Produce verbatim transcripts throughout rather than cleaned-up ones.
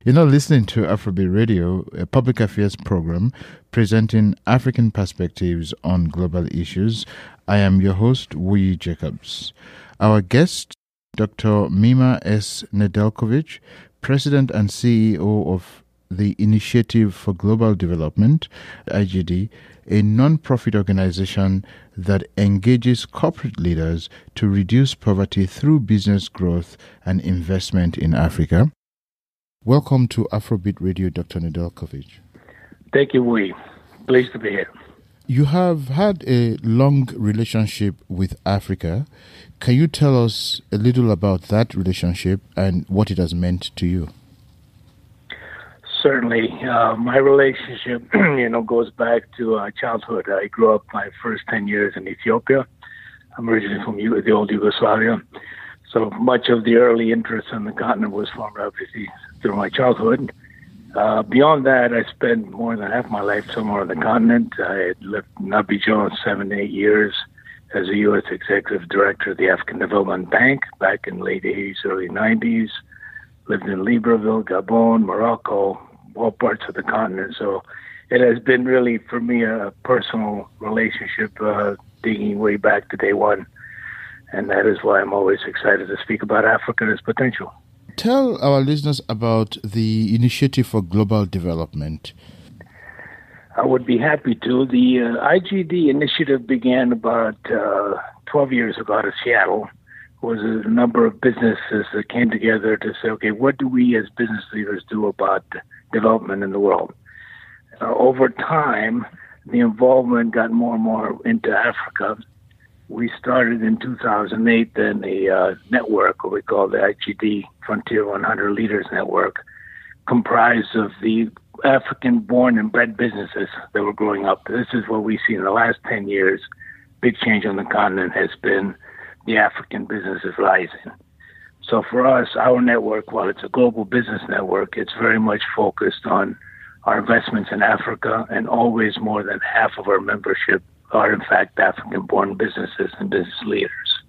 You're now listening to Afrobeat Radio, a public affairs program presenting African perspectives on global issues. I am your host, Wuyi Jacobs. Our guest, Doctor Mima S. Nedeljkovic, President and C E O of the Initiative for Global Development, I G D, a non-profit organization that engages corporate leaders to reduce poverty through business growth and investment in Africa. Welcome to Afrobeat Radio, Doctor Nedeljkovic. Thank you, Wuyi. Pleased to be here. You have had a long relationship with Africa. Can you tell us a little about that relationship and what it has meant to you? Certainly. Uh, my relationship, you know, goes back to uh, childhood. I grew up my first ten years in Ethiopia. I'm originally from U- the old Yugoslavia. So much of the early interest in the continent was formed, obviously, through my childhood. Uh, beyond that, I spent more than half my life somewhere on the continent. I lived in Abidjan seven, eight years as a U S executive director of the African Development Bank back in late eighties, early nineties. Lived in Libreville, Gabon, Morocco, all parts of the continent. So it has been really, for me, a personal relationship uh, digging way back to day one. And that is why I'm always excited to speak about Africa and its potential. Tell our listeners about the Initiative for Global Development. I would be happy to. The uh, I G D initiative began about uh, twelve years ago out of Seattle. It was a number of businesses that came together to say, okay, what do we as business leaders do about development in the world? Uh, over time, the involvement got more and more into Africa. We started in two thousand eight then a uh, network, what we call the I G D Frontier one hundred Leaders Network, comprised of the African-born and bred businesses that were growing up. This is what we see in the last ten years. Big change on the continent has been the African businesses rising. So for us, our network, while it's a global business network, it's very much focused on our investments in Africa, and always more than half of our membership are in fact African-born businesses and business leaders.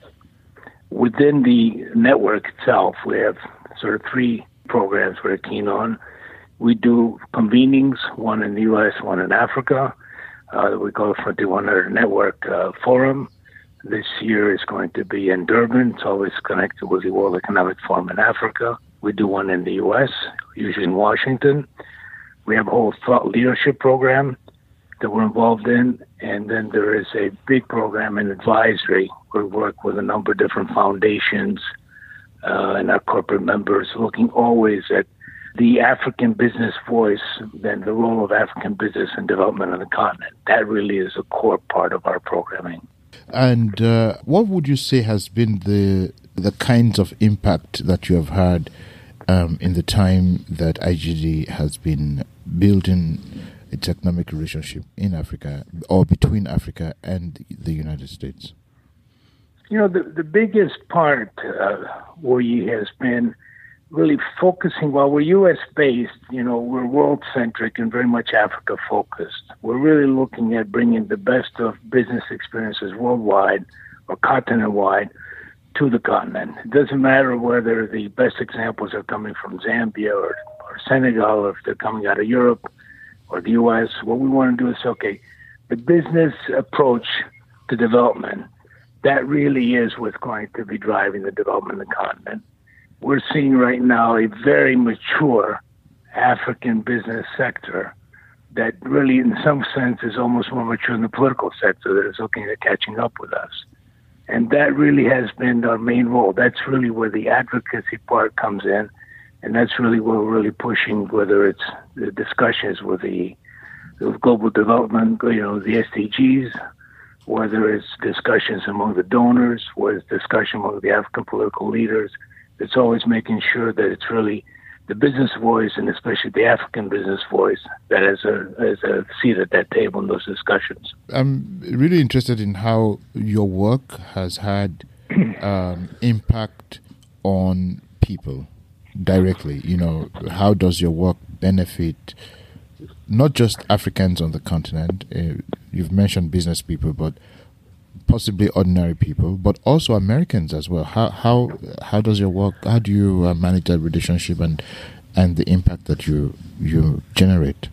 Within the network itself, we have sort of three programs we're keen on. We do convenings, one in the U S, one in Africa. Uh, we call it Frontier one hundred Network uh, Forum. This year is going to be in Durban. It's always connected with the World Economic Forum in Africa. We do one in the U S, usually in Washington. We have a whole thought leadership program that we're involved in. And then there is a big program in advisory. We work with a number of different foundations uh, and our corporate members, looking always at the African business voice and the role of African business and development on the continent. That really is a core part of our programming. And uh, what would you say has been the the kinds of impact that you have had um, in the time that I G D has been building its economic relationship in Africa or between Africa and the United States? You know, the, the biggest part uh, where he has been really focusing, while we're U S-based, you know, we're world-centric and very much Africa-focused. We're really looking at bringing the best of business experiences worldwide or continent-wide to the continent. It doesn't matter whether the best examples are coming from Zambia or, or Senegal, or if they're coming out of Europe or the U S. What we want to do is, okay, the business approach to development, that really is what's going to be driving the development of the continent. We're seeing right now a very mature African business sector that really, in some sense, is almost more mature than the political sector that is looking at catching up with us. And that really has been our main role. That's really where the advocacy part comes in. And that's really where we're really pushing, whether it's the discussions with the, the global development, you know, the S D Gs, whether it's discussions among the donors, whether it's discussion among the African political leaders. It's always making sure that it's really the business voice, and especially the African business voice, that has a, has a seat at that table in those discussions. I'm really interested in how your work has had um, impact on people directly. You know, how does your work benefit not just Africans on the continent? Uh, you've mentioned business people, but possibly ordinary people, but also Americans as well. How how how does your work? How do you uh, manage that relationship and and the impact that you you generate?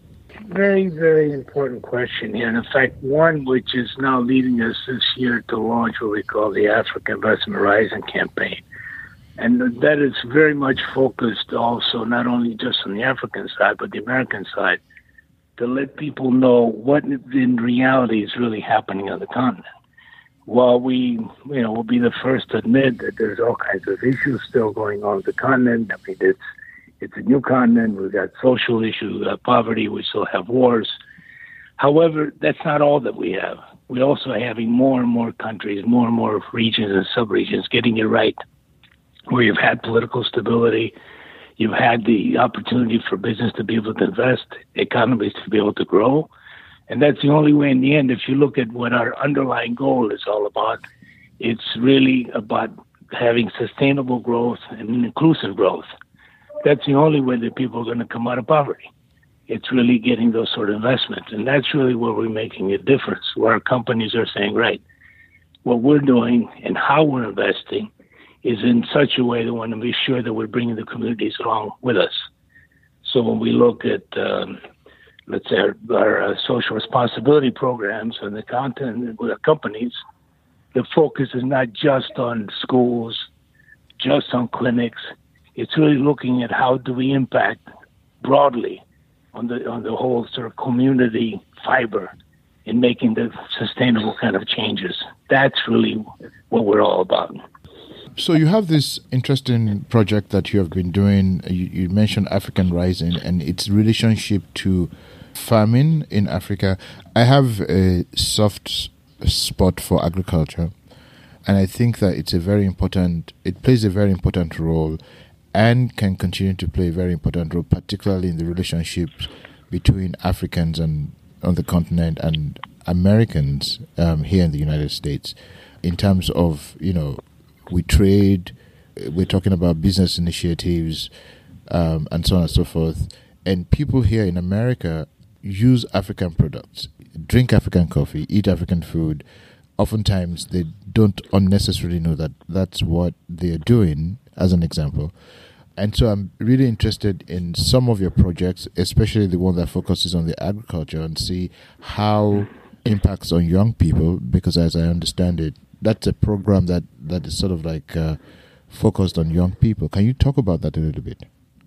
Very, very important question here. And in fact, one which is now leading us this year to launch what we call the Africa Investment Horizon campaign. And that is very much focused also not only just on the African side, but the American side, to let people know what in reality is really happening on the continent. While we, you know, will be the first to admit that there's all kinds of issues still going on with the continent. I mean, it's it's a new continent. We've got social issues, we've got poverty, we still have wars. However, that's not all that we have. We're also having more and more countries, more and more regions and sub-regions getting it right, where you've had political stability, you've had the opportunity for business to be able to invest, economies to be able to grow. And that's the only way in the end, if you look at what our underlying goal is all about, it's really about having sustainable growth and inclusive growth. That's the only way that people are going to come out of poverty. It's really getting those sort of investments. And that's really where we're making a difference, where our companies are saying, right, what we're doing and how we're investing is in such a way that we want to be sure that we're bringing the communities along with us. So when we look at, um, let's say, our, our uh, social responsibility programs and the content with our companies, the focus is not just on schools, just on clinics. It's really looking at how do we impact broadly on the on the whole sort of community fiber in making the sustainable kind of changes. That's really what we're all about. So you have this interesting project that you have been doing. You, you mentioned African Rising and its relationship to farming in Africa. I have a soft spot for agriculture, and I think that it's a very important, it plays a very important role and can continue to play a very important role, particularly in the relationships between Africans and on the continent and Americans um, here in the United States, in terms of, you know, we trade, we're talking about business initiatives, um, and so on and so forth. And people here in America use African products, drink African coffee, eat African food. Oftentimes, they don't unnecessarily know that that's what they're doing, as an example. And so I'm really interested in some of your projects, especially the one that focuses on the agriculture, and see how it impacts on young people, because as I understand it, that's a program that, that is sort of like uh, focused on young people. Can you talk about that a little bit?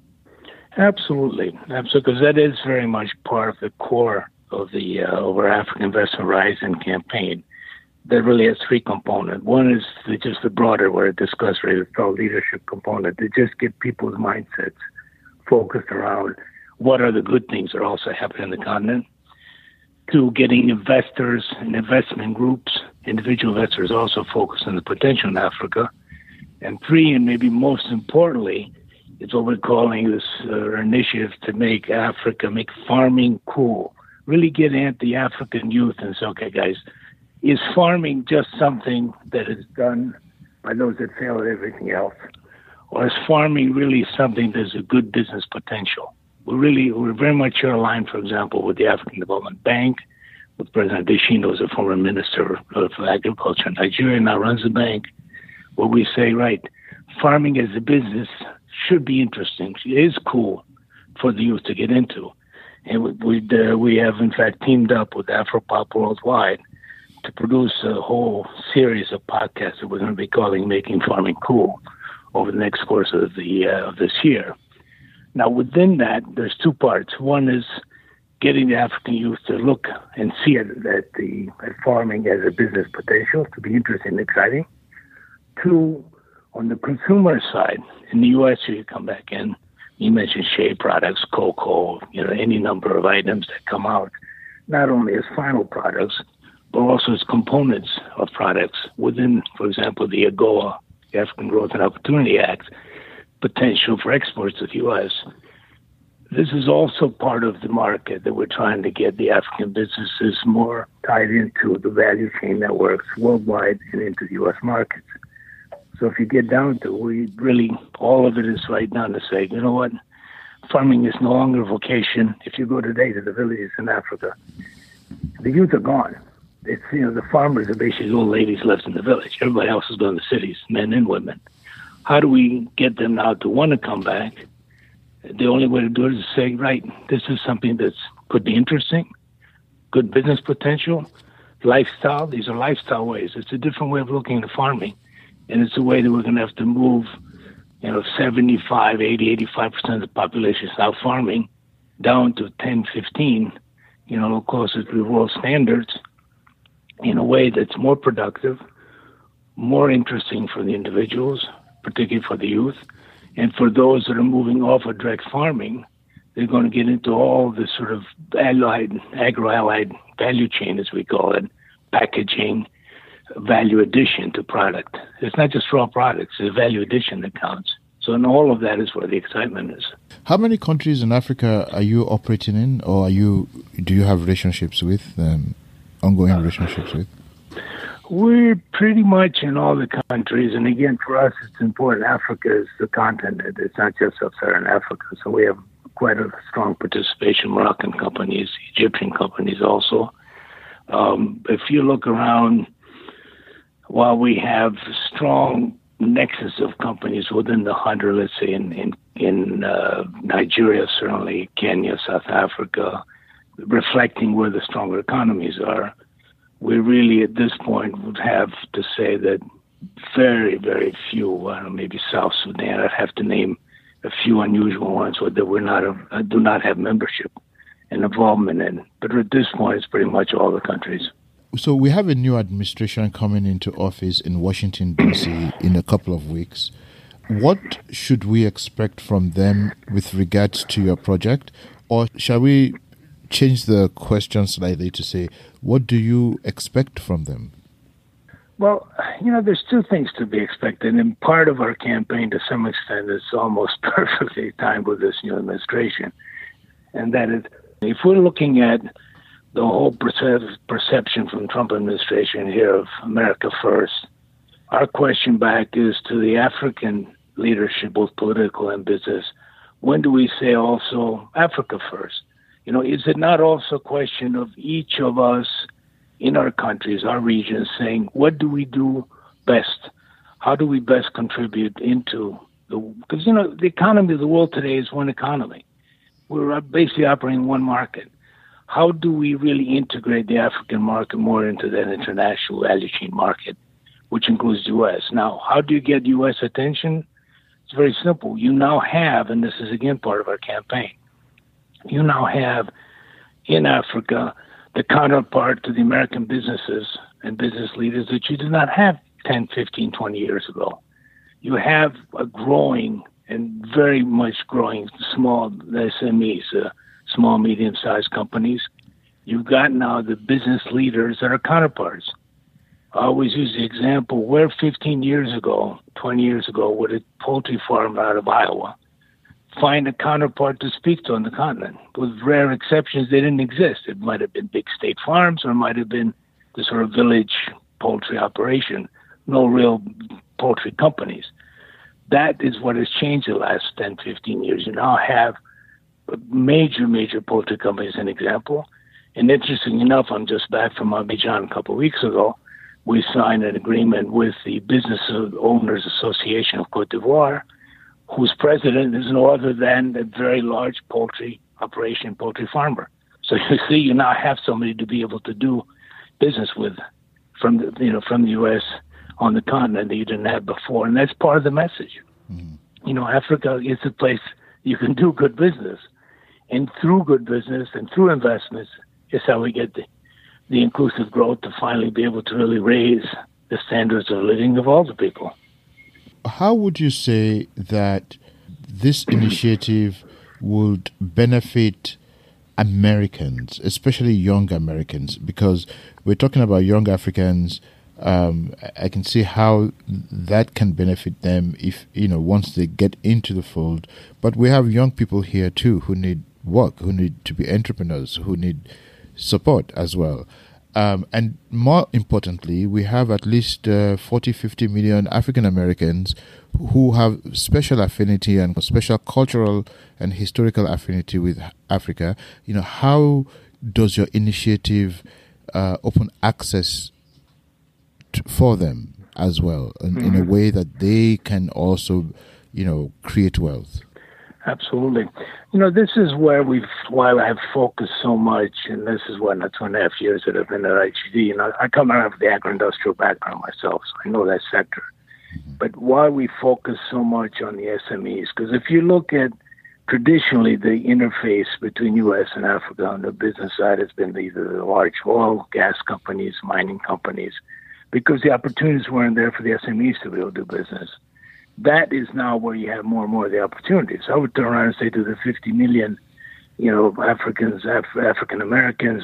Absolutely. Absolutely, because that is very much part of the core of the uh, Over African Investment Horizon campaign. That really has three components. One is the, just the broader, where I discussed really the thought leadership component, to just get people's mindsets focused around what are the good things that are also happening in the continent. Two, getting investors and investment groups, individual investors also focused on the potential in Africa. And three, and maybe most importantly, is what we're calling this uh, initiative to make Africa, make farming cool. Really get at the African youth and say, okay, guys, is farming just something that is done by those that fail at everything else? Or is farming really something that's a good business potential? We're really, we're very much aligned, for example, with the African Development Bank, with President Adesina, who's a former minister of agriculture in Nigeria, now runs the bank, where we say, right, farming as a business should be interesting. It is cool for the youth to get into. And we uh, we have, in fact, teamed up with Afropop Worldwide to produce a whole series of podcasts that we're going to be calling Making Farming Cool over the next course of the uh, of this year. Now, within that, there's two parts. One is getting the African youth to look and see it, that the at farming as a business potential, to be interesting and exciting. Two, on the consumer side, in the U S, you come back in, you mentioned shea products, cocoa, you know, any number of items that come out, not only as final products, but also as components of products within, for example, the AGOA, the African Growth and Opportunity Act, potential for exports to the U S. This is also part of the market that we're trying to get the African businesses more tied into the value chain networks worldwide and into the U S markets. So if you get down to, we really, all of it is right down to say, you know what, farming is no longer a vocation. If you go today to the villages in Africa, the youth are gone. It's, you know, the farmers are basically old ladies left in the village. Everybody else is going to the cities, men and women. How do we get them now to want to come back, The only way to do it is to say, right, this is something that could be interesting, good business potential, lifestyle. These are lifestyle ways. It's a different way of looking at farming. And it's a way that we're going to have to move, you know, seventy-five, eighty, eighty-five percent of the population is now farming down to ten, fifteen, you know, closer to the world standards in a way that's more productive, more interesting for the individuals, particularly for the youth. And for those that are moving off of direct farming, they're going to get into all this sort of allied, agro-allied value chain, as we call it, packaging, value addition to product. It's not just raw products, it's value addition that counts. So in all of that is where the excitement is. How many countries in Africa are you operating in, or are you do you have relationships with, um, ongoing relationships with? We're pretty much in all the countries, and again, for us, it's important. Africa is the continent. It's not just sub-Saharan Africa, so we have quite a strong participation. Moroccan companies, Egyptian companies also. Um, if you look around, while we have strong nexus of companies within the hundred, let's say in in, in uh, Nigeria, certainly Kenya, South Africa, reflecting where the stronger economies are, we really at this point would have to say that very, very few, I don't know, maybe South Sudan, I'd have to name a few unusual ones where that we're not a, do not have membership and involvement in. But at this point, it's pretty much all the countries. So we have a new administration coming into office in Washington, D C in a couple of weeks. What should we expect from them with regards to your project? Or shall we change the question slightly to say, what do you expect from them? Well, you know, there's two things to be expected. And part of our campaign, to some extent, is almost perfectly timed with this new administration. And that is, if we're looking at the whole perce- perception from the Trump administration here of America first, our question back is to the African leadership, both political and business, when do we say also Africa first? You know, is it not also a question of each of us in our countries, our regions, saying, what do we do best? How do we best contribute into the, because, you know, the economy of the world today is one economy. We're basically operating one market. How do we really integrate the African market more into that international value chain market, which includes the U S? Now, how do you get U S attention? It's very simple. You now have, and this is again part of our campaign, you now have in Africa the counterpart to the American businesses and business leaders that you did not have ten, fifteen, twenty years ago. You have a growing and very much growing small S M Es, uh, small, medium-sized companies. You've got now the business leaders that are counterparts. I always use the example, where fifteen years ago, twenty years ago, would a poultry farm out of Iowa find a counterpart to speak to on the continent? With rare exceptions, they didn't exist. It might have been big state farms, or it might have been the sort of village poultry operation, no real poultry companies. That is what has changed the last ten, fifteen years. You now have major, major poultry companies, an example. And interesting enough, I'm just back from Abidjan a couple of weeks ago. We signed an agreement with the Business Owners Association of Cote d'Ivoire, whose president is no other than a very large poultry operation, poultry farmer. So you see, you now have somebody to be able to do business with from the, you know, from the U S on the continent that you didn't have before. And that's part of the message. Mm-hmm. You know, Africa is a place you can do good business. And through good business and through investments is how we get the, the inclusive growth to finally be able to really raise the standards of living of all the people. How would you say that this initiative would benefit Americans, especially young Americans? Because we're talking about young Africans. Um, I can see how that can benefit them if, you know, once they get into the fold. But we have young people here too who need work, who need to be entrepreneurs, who need support as well. Um, and more importantly, we have at least uh, forty, fifty million African Americans who have special affinity and special cultural and historical affinity with Africa. You know, how does your initiative uh, open access to, for them as well, in, mm-hmm. in a way that they can also, you know, create wealth? Absolutely. You know, this is where we've, while I've focused so much, and this is what, two and a half years that I've been at I G D, you know, I come out of the agro-industrial background myself, so I know that sector. But why we focus so much on the S M Es, because if you look at traditionally the interface between U S and Africa on the business side has been either the large oil, gas companies, mining companies, because the opportunities weren't there for the S M Es to be able to do business. That is now where you have more and more of the opportunities. I would turn around and say to the fifty million, you know, Africans, Af- African Americans,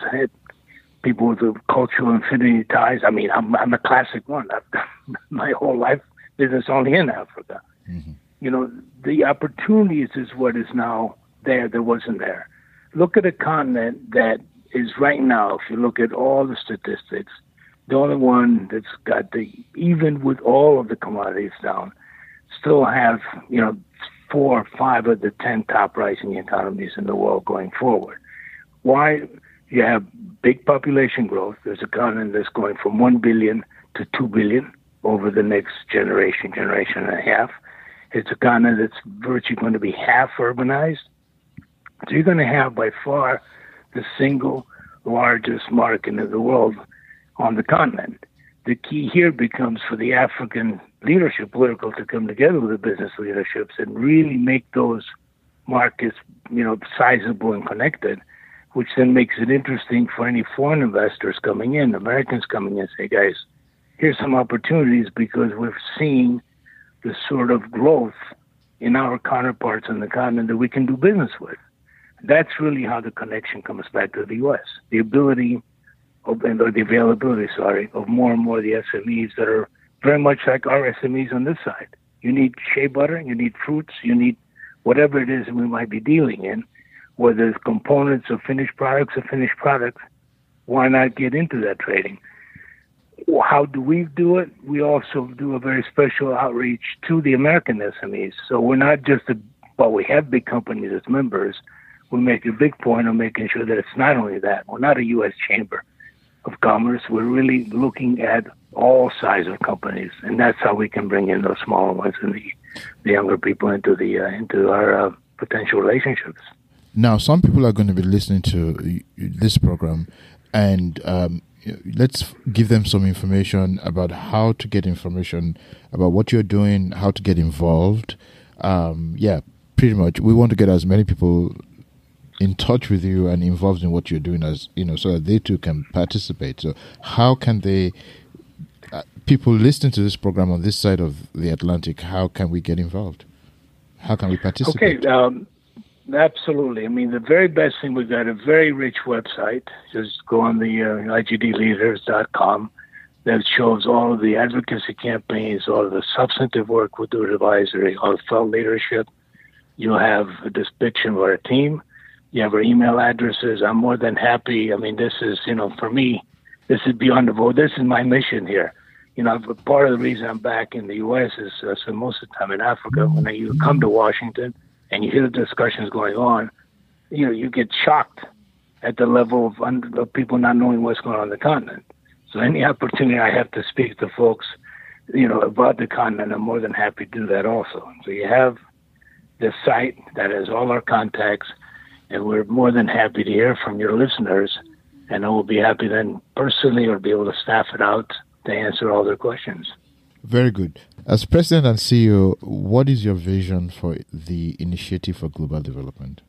people with the cultural affinity ties. I mean, I'm, I'm a classic one. I've done my whole life business only in Africa. Mm-hmm. You know, the opportunities is what is now there that wasn't there. Look at a continent that is right now, if you look at all the statistics, the only one that's got the, even with all of the commodities down, still have, you know, four or five of the ten top rising economies in the world going forward. Why? You have big population growth. There's a continent that's going from one billion to two billion over the next generation, generation and a half. It's a continent that's virtually going to be half urbanized. So you're going to have by far the single largest market in the world on the continent. The key here becomes for the African leadership, political, to come together with the business leaderships and really make those markets, you know, sizable and connected, which then makes it interesting for any foreign investors coming in, Americans coming in, and say, guys, here's some opportunities because we're seeing the sort of growth in our counterparts on the continent that we can do business with. That's really how the connection comes back to the U S. The ability of, or the availability, sorry, of more and more of the S M Es that are very much like our S M Es on this side. You need shea butter, you need fruits, you need whatever it is that we might be dealing in, whether it's components of finished products or finished products. Why not get into that trading? How do we do it? We also do a very special outreach to the American S M Es. So we're not just, a, well, we have big companies as members. We make a big point of making sure that it's not only that. We're not a U S Chamber of Commerce. We're really looking at all sizes of companies, and that's how we can bring in those smaller ones and the, the younger people into the uh, into our uh, potential relationships. Now, some people are going to be listening to this program, and um, let's give them some information about how to get information about what you're doing, how to get involved. Um, yeah, pretty much. We want to get as many people in touch with you and involved in what you're doing, as you know, so that they too can participate. So, how can they? Uh, people listening to this program on this side of the Atlantic, how can we get involved? How can we participate? Okay. Um, Absolutely. I mean, the very best thing, we've got a very rich website. Just go on the uh, I G D leaders dot com that shows all of the advocacy campaigns, all of the substantive work we do at advisory, all the thought leadership. You'll have a depiction of our team. You have our email addresses. I'm more than happy. I mean, this is, you know, for me, this is beyond the vote. This is my mission here. You know, part of the reason I'm back in the U S is uh, so most of the time in Africa, when you come to Washington, and you hear the discussions going on, you know, you get shocked at the level of, un- of people not knowing what's going on in the continent. So any opportunity I have to speak to folks, you know, about the continent, I'm more than happy to do that also. So you have the site that has all our contacts, and we're more than happy to hear from your listeners, and I will be happy then personally or be able to staff it out to answer all their questions. Very good. As President and C E O, what is your vision for the Initiative for Global Development?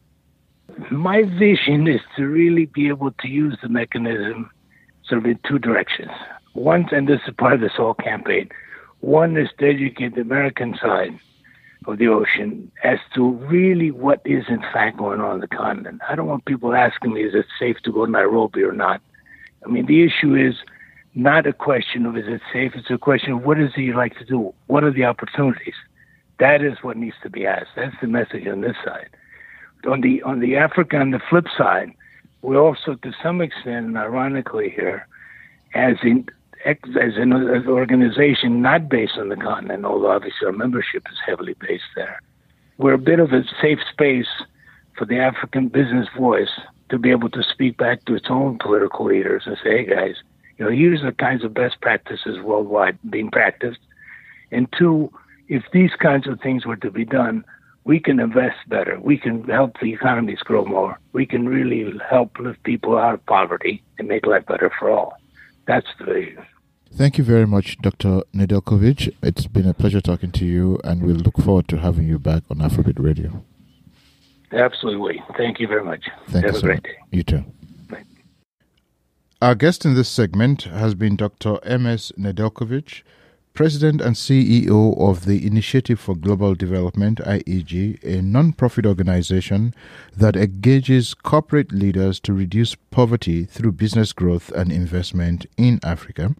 My vision is to really be able to use the mechanism sort of in two directions. One, and this is part of this whole campaign, one is to educate the American side of the ocean as to really what is in fact going on in the continent. I don't want people asking me, is it safe to go to Nairobi or not? I mean, the issue is not a question of is it safe, it's a question of what is it you'd like to do? What are the opportunities? That is what needs to be asked. That's the message on this side. On the on the Africa, on the flip side, we also, to some extent, and ironically here, as in as an organization not based on the continent, although obviously our membership is heavily based there, we're a bit of a safe space for the African business voice to be able to speak back to its own political leaders and say, hey guys, you know, here's the kinds of best practices worldwide being practiced. And two, if these kinds of things were to be done, we can invest better. We can help the economies grow more. We can really help lift people out of poverty and make life better for all. That's the vision. Thank you very much, Doctor Nedeljkovic. It's been a pleasure talking to you, and we'll look forward to having you back on Afrobeat Radio. Absolutely. Thank you very much. Thank Have you a so great much. day. You too. Bye. Our guest in this segment has been Doctor M S Nedeljkovic, President and C E O of the Initiative for Global Development, I E G, a non-profit organization that engages corporate leaders to reduce poverty through business growth and investment in Africa.